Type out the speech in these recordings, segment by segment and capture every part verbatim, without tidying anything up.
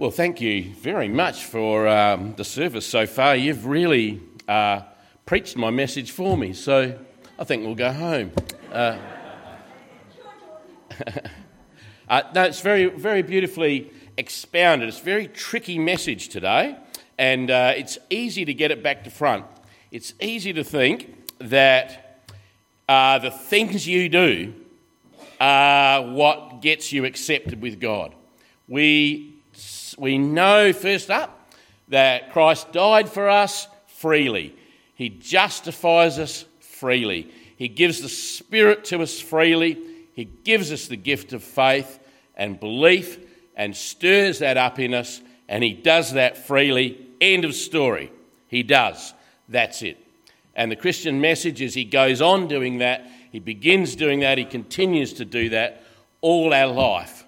Well, thank you very much for um, the service so far. You've really uh, preached my message for me, so I think we'll go home. Uh, uh, no, it's very, very beautifully expounded. It's a very tricky message today, and uh, it's easy to get it back to front. It's easy to think that uh, the things you do are what gets you accepted with God. We We know, first up, that Christ died for us freely. He justifies us freely. He gives the Spirit to us freely. He gives us the gift of faith and belief and stirs that up in us, and he does that freely. End of story. He does. That's it. And the Christian message is he goes on doing that. He begins doing that. He continues to do that all our life.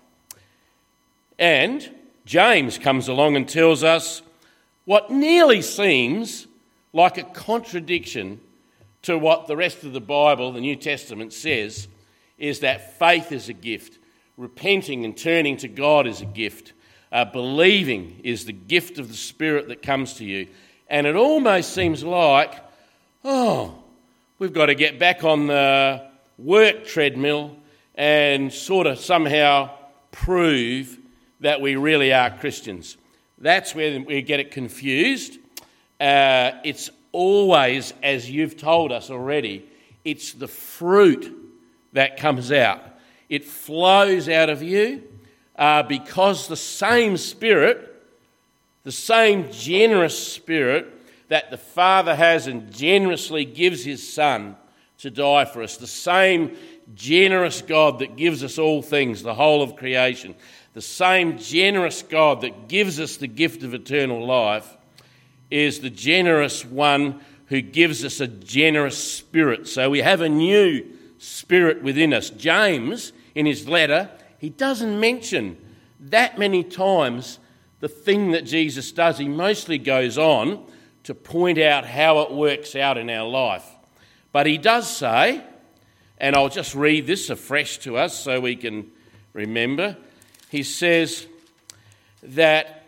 And James comes along and tells us what nearly seems like a contradiction to what the rest of the Bible, the New Testament, says, is that faith is a gift. Repenting and turning to God is a gift. Uh, believing is the gift of the Spirit that comes to you. And it almost seems like, oh, we've got to get back on the work treadmill and sort of somehow prove that we really are Christians. That's where we get it confused. Uh, it's always, as you've told us already, it's the fruit that comes out. It flows out of you uh, because the same Spirit, the same generous Spirit that the Father has and generously gives his Son to die for us, the same generous God that gives us all things, the whole of creation, the same generous God that gives us the gift of eternal life is the generous one who gives us a generous spirit. So we have a new spirit within us. James, in his letter, he doesn't mention that many times the thing that Jesus does. He mostly goes on to point out how it works out in our life. But he does say, and I'll just read this afresh to us so we can remember. He says that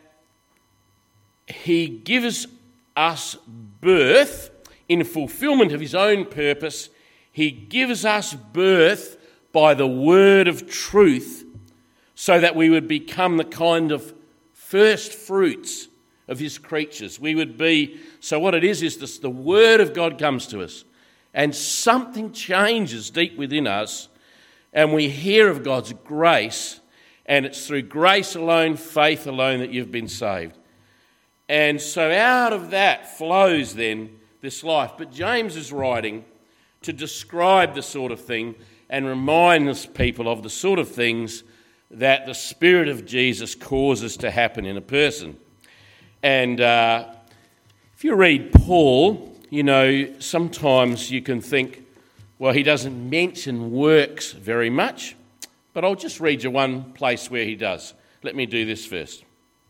he gives us birth in fulfillment of his own purpose. He gives us birth by the word of truth so that we would become the kind of first fruits of his creatures. We would be, so what it is, is this, the word of God comes to us and something changes deep within us and we hear of God's grace. And it's through grace alone, faith alone that you've been saved. And so out of that flows then this life. But James is writing to describe the sort of thing and remind us people of the sort of things that the Spirit of Jesus causes to happen in a person. And uh, if you read Paul, you know, sometimes you can think, well, he doesn't mention works very much. But I'll just read you one place where he does. Let me do this first.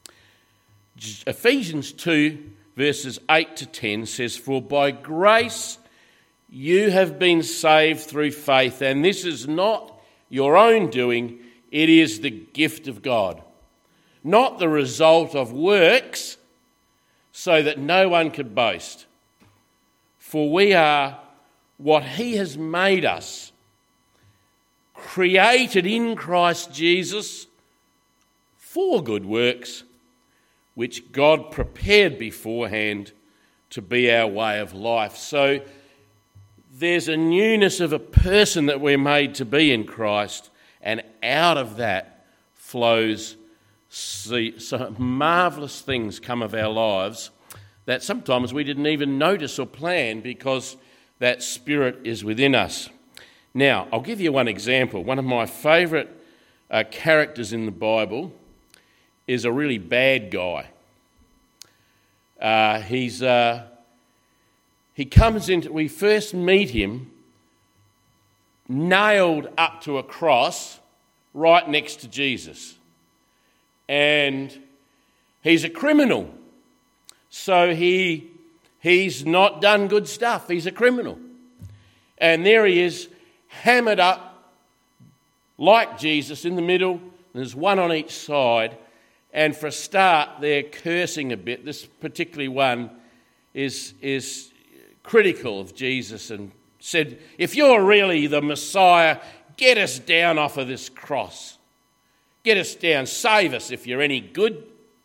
Ephesians two, verses eight to ten says, "For by grace you have been saved through faith, and this is not your own doing, it is the gift of God, not the result of works, so that no one could boast. For we are what he has made us, created in Christ Jesus for good works, which God prepared beforehand to be our way of life." So there's a newness of a person that we're made to be in Christ, and out of that flows some marvellous things come of our lives that sometimes we didn't even notice or plan because that Spirit is within us. Now, I'll give you one example. One of my favourite uh, characters in the Bible is a really bad guy. Uh, he's uh, he comes into. We first meet him nailed up to a cross right next to Jesus, and he's a criminal. So he he's not done good stuff. He's a criminal, and there he is, hammered up like Jesus in the middle. There's one on each side, And for a start, they're cursing a bit. This particularly one is, is critical of Jesus and said, if you're really the Messiah, get us down off of this cross. Get us down. Save us if you're any good.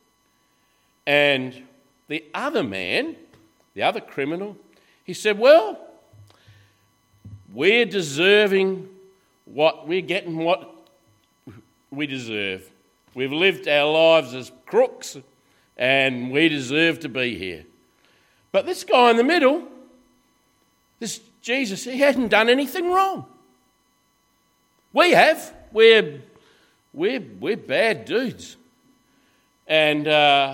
And the other man, the other criminal, he said, well, we're deserving what, we're getting what we deserve. We've lived our lives as crooks and we deserve to be here. But this guy in the middle, this Jesus, he hadn't done anything wrong. We have. We're, we're, we're bad dudes. And uh,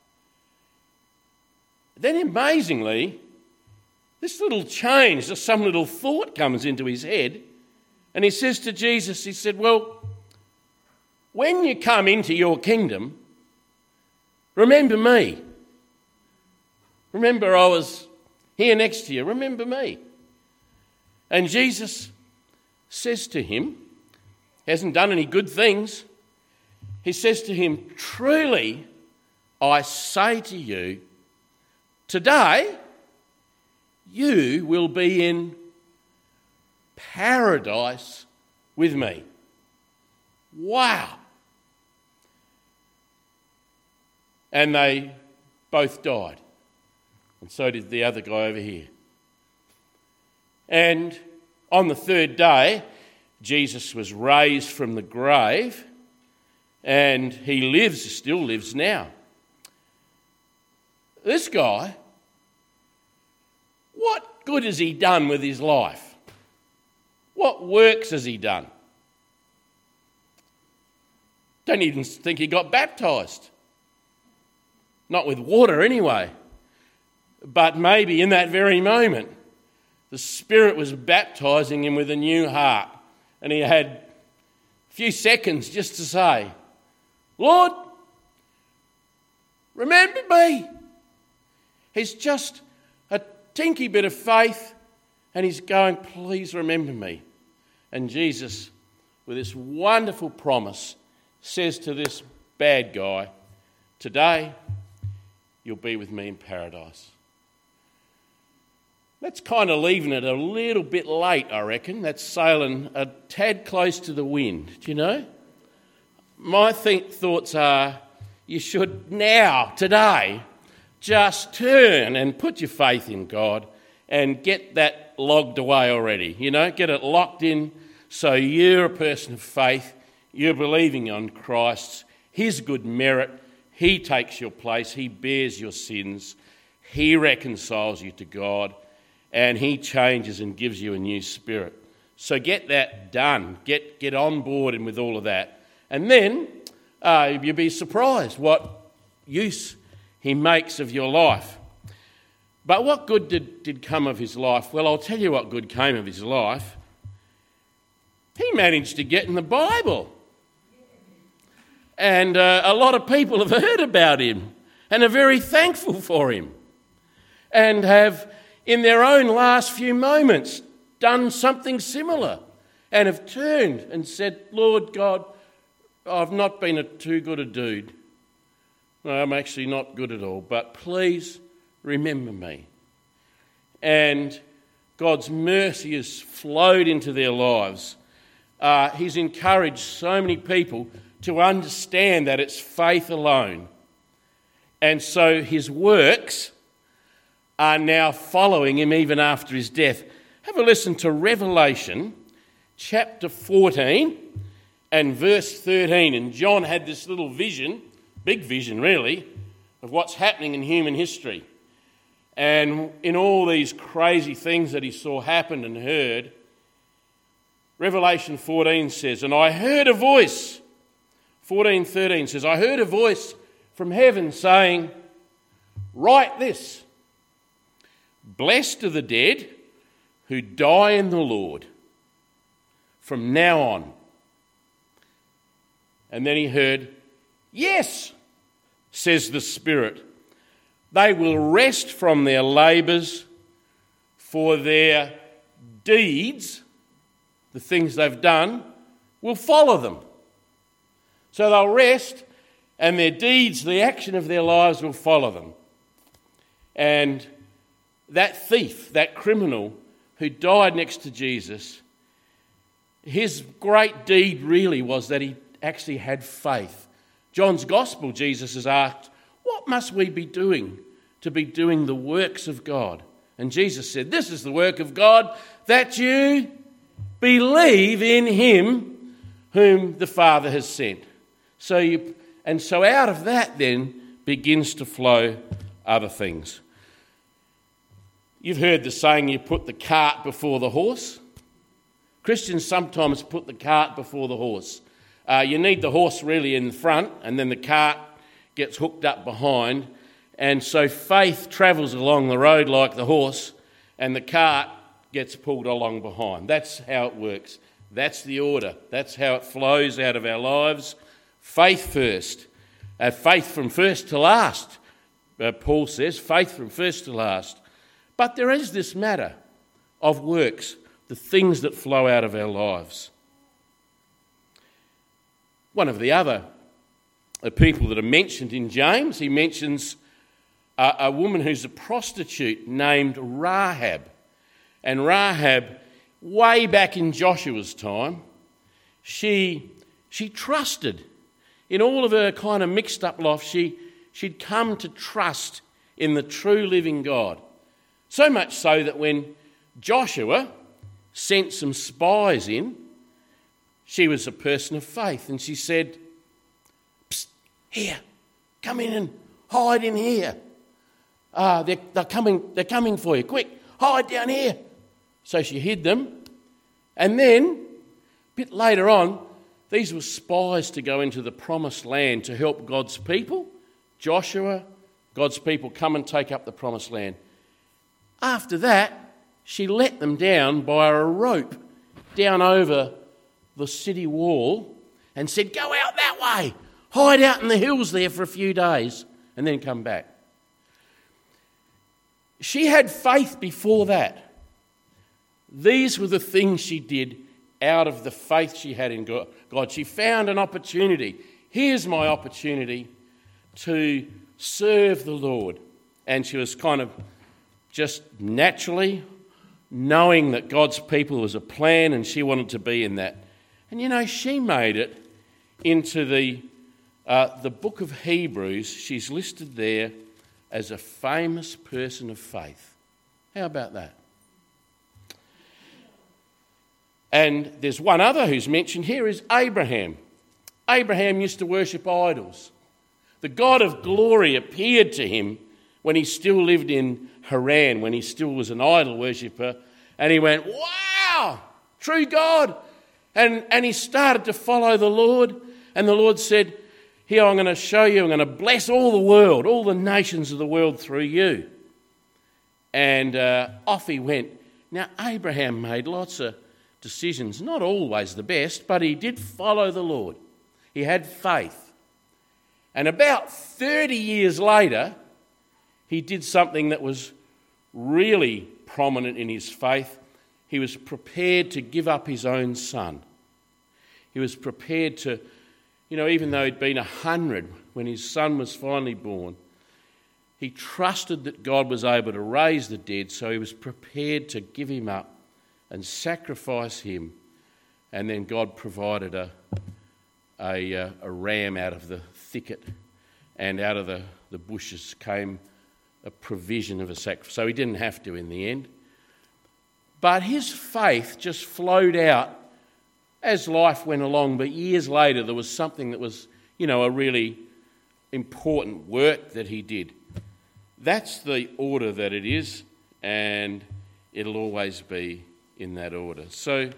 then amazingly, this little change, just some little thought comes into his head, and he says to Jesus, he said, well, when you come into your kingdom, remember me. Remember I was here next to you. Remember me. And Jesus says to him, hasn't done any good things, he says to him, truly I say to you, today you will be in paradise with me. Wow. And they both died. And so did the other guy over here. And on the third day, Jesus was raised from the grave, and he lives, still lives now. This guy, what good has he done with his life? What works has he done? Don't even think he got baptised. Not with water anyway. But maybe in that very moment, the Spirit was baptising him with a new heart. And he had a few seconds just to say, Lord, remember me. He's just a tinky bit of faith and he's going, please remember me. And Jesus, with this wonderful promise, says to this bad guy, today you'll be with me in paradise. That's kind of leaving it a little bit late, I reckon. That's sailing a tad close to the wind, do you know? My think thoughts are you should now, today, just turn and put your faith in God and get that logged away already, you know, get it locked in so you're a person of faith, you're believing on Christ, his good merit, he takes your place, he bears your sins, he reconciles you to God, and he changes and gives you a new spirit. So get that done. Get get on board and with all of that. And then uh, you'll be surprised what use he makes of your life. But what good did, did come of his life? Well, I'll tell you what good came of his life. He managed to get in the Bible. And uh, a lot of people have heard about him and are very thankful for him and have, in their own last few moments, done something similar and have turned and said, Lord God, I've not been a too good a dude. No, I'm actually not good at all, but please remember me. And God's mercy has flowed into their lives. Uh, he's encouraged so many people to understand that it's faith alone. And so his works are now following him even after his death. Have a listen to Revelation chapter fourteen and verse thirteen. And John had this little vision, big vision really, of what's happening in human history. And in all these crazy things that he saw happen and heard, Revelation fourteen says, and I heard a voice, fourteen thirteen says, I heard a voice from heaven saying, write this, blessed are the dead who die in the Lord from now on. And then he heard, yes, says the Spirit, they will rest from their labours, for their deeds, the things they've done, will follow them. So they'll rest and their deeds, the action of their lives will follow them. And that thief, that criminal who died next to Jesus, his great deed really was that he actually had faith. John's Gospel, Jesus has asked, what must we be doing to be doing the works of God? And Jesus said, this is the work of God, that you believe in him whom the Father has sent. So you, and so out of that then begins to flow other things. You've heard the saying, you put the cart before the horse. Christians sometimes put the cart before the horse. Uh, you need the horse really in the front, and then the cart gets hooked up behind. And so faith travels along the road like the horse, and the cart gets pulled along behind. That's how it works. That's the order. That's how it flows out of our lives. Faith first. Uh, faith from first to last, uh, Paul says. Faith from first to last. But there is this matter of works, the things that flow out of our lives. One of the other uh, people that are mentioned in James, he mentions a, a woman who's a prostitute named Rahab. And Rahab, way back in Joshua's time, she, she trusted. In all of her kind of mixed up life, she, she'd come to trust in the true living God. So much so that when Joshua sent some spies in, she was a person of faith, and she said, Psst, here, come in and hide in here. Ah, they're, they're coming, they're coming for you. Quick, hide down here. So she hid them. And then, a bit later on, these were spies to go into the promised land to help God's people. Joshua, God's people, come and take up the promised land. After that, she let them down by a rope down over the city wall and said, go out that way, hide out in the hills there for a few days and then come back. She had faith before that. These were the things she did out of the faith she had in God. She found an opportunity. Here's my opportunity to serve the Lord. And she was kind of just naturally knowing that God's people was a plan and she wanted to be in that. And you know, she made it into the, uh, the book of Hebrews. She's listed there as a famous person of faith. How about that? And there's one other who's mentioned here is Abraham. Abraham used to worship idols. The God of glory appeared to him when he still lived in Haran, when he still was an idol worshipper, and he went, wow, true God. And, and he started to follow the Lord, and the Lord said, here, I'm going to show you, I'm going to bless all the world, all the nations of the world through you. And uh, off he went. Now, Abraham made lots of decisions, not always the best, but he did follow the Lord. He had faith. And about thirty years later, he did something that was really prominent in his faith. He was prepared to give up his own son. He was prepared to, you know, even though he'd been a hundred when his son was finally born, he trusted that God was able to raise the dead, so he was prepared to give him up and sacrifice him. And then God provided a, a, a ram out of the thicket, and out of the, the bushes came a provision of a sacrifice. So he didn't have to in the end. But his faith just flowed out as life went along. But years later, there was something that was, you know, a really important work that he did. That's the order that it is, and it'll always be in that order. So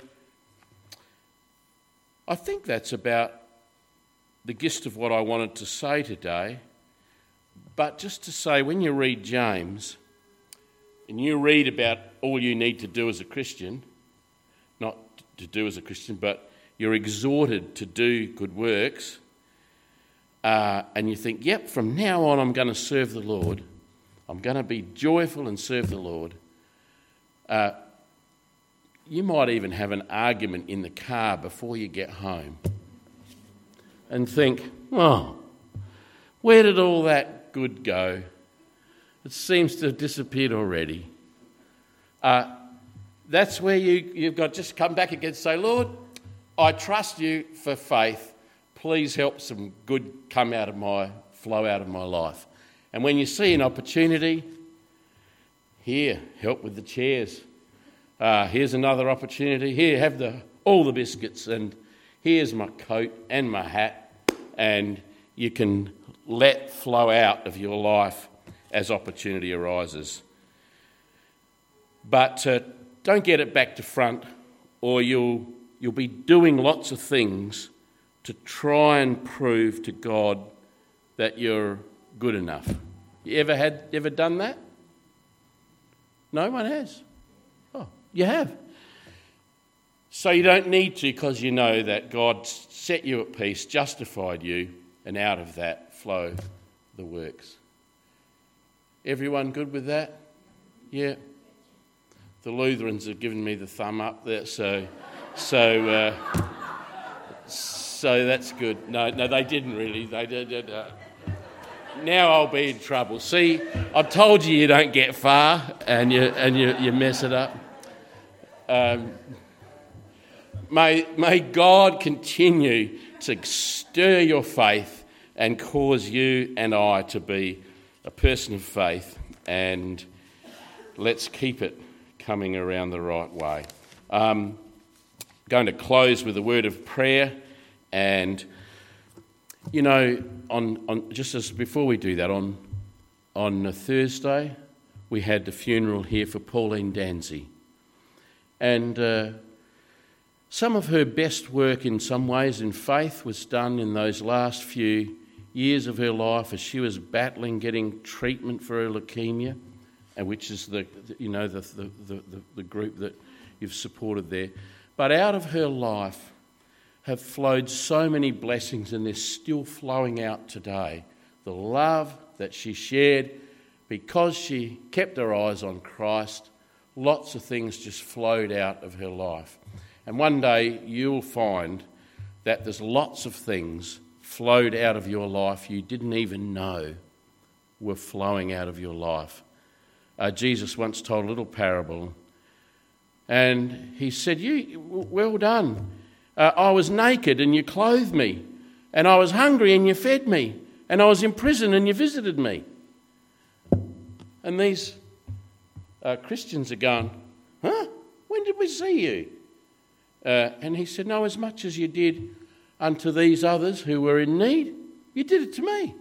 I think that's about the gist of what I wanted to say today. But just to say, when you read James, and you read about all you need to do as a Christian, not to do as a Christian, but you're exhorted to do good works, uh, and you think, yep, from now on I'm going to serve the Lord, I'm going to be joyful and serve the Lord, uh, you might even have an argument in the car before you get home and think, oh, Where did all that good go? It seems to have disappeared already. Uh, that's where you, you've got to just come back again and say, Lord, I trust you for faith. Please help some good come out of my, flow out of my life. And when you see an opportunity, here, help with the chairs. Uh, here's another opportunity. Here, have the all the biscuits, and here's my coat and my hat, and you can let flow out of your life as opportunity arises. But uh, don't get it back to front, or you'll you'll be doing lots of things to try and prove to God that you're good enough. You ever had ever done that? No one has. Oh, you have. So you don't need to, because you know that God set you at peace, justified you, and out of that flow the works. Everyone good with that? Yeah. The Lutherans have given me the thumb up there, so so uh, so that's good. No, no, they didn't really. They did. Uh, now I'll be in trouble. See, I've told you you don't get far, and you and you, you mess it up. Um, may may God continue to stir your faith and cause you and I to be a person of faith, and let's keep it coming around the right way. Um, going to close with a word of prayer, and you know, on, on just as before we do that, on on a Thursday we had the funeral here for Pauline Danzy, and uh, some of her best work in some ways in faith was done in those last few years of her life as she was battling getting treatment for her leukaemia, and which is the, you know, the, the, the, the group that you've supported there. But out of her life have flowed so many blessings, and they're still flowing out today. The love that she shared because she kept her eyes on Christ, lots of things just flowed out of her life. And one day you'll find that there's lots of things flowed out of your life you didn't even know were flowing out of your life. Uh, Jesus once told a little parable, and he said, "You, well done. Uh, I was naked and you clothed me, and I was hungry and you fed me, and I was in prison and you visited me." And these uh, Christians are going, "Huh? When did we see you?" Uh, and he said, "No, as much as you did unto these others who were in need, you did it to me."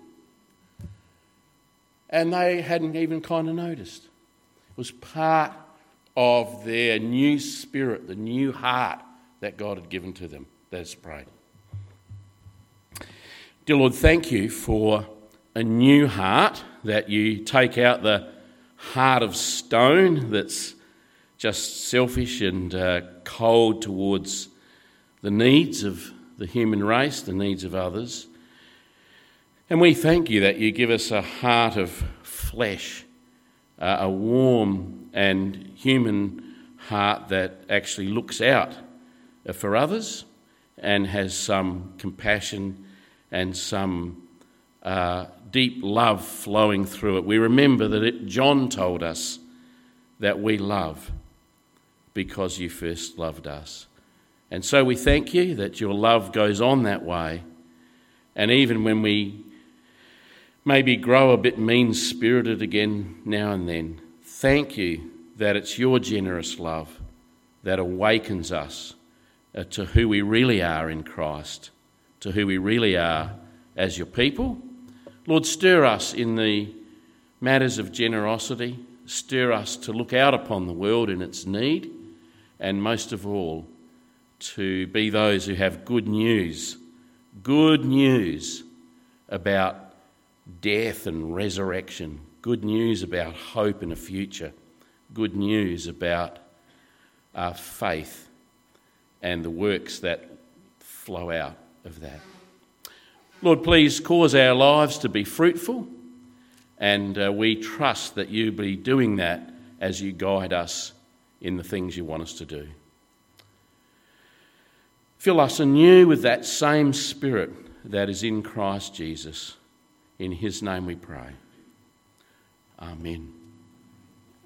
And they hadn't even kind of noticed. It was part of their new spirit, the new heart that God had given to them. Let's pray. Dear Lord, thank you for a new heart, that you take out the heart of stone that's just selfish and uh, cold towards the needs of the human race, the needs of others. And we thank you that you give us a heart of flesh, uh, a warm and human heart that actually looks out for others and has some compassion and some uh, deep love flowing through it. We remember that it, John told us that we love because you first loved us. And so we thank you that your love goes on that way. And even when we maybe grow a bit mean-spirited again now and then, thank you that it's your generous love that awakens us uh, to who we really are in Christ, to who we really are as your people. Lord, stir us in the matters of generosity, stir us to look out upon the world in its need, and most of all, to be those who have good news, good news about death and resurrection, good news about hope and a future, good news about our faith and the works that flow out of that. Lord, please cause our lives to be fruitful, and uh, we trust that you be doing that as you guide us in the things you want us to do. Fill us anew with that same Spirit that is in Christ Jesus. In his name we pray. Amen.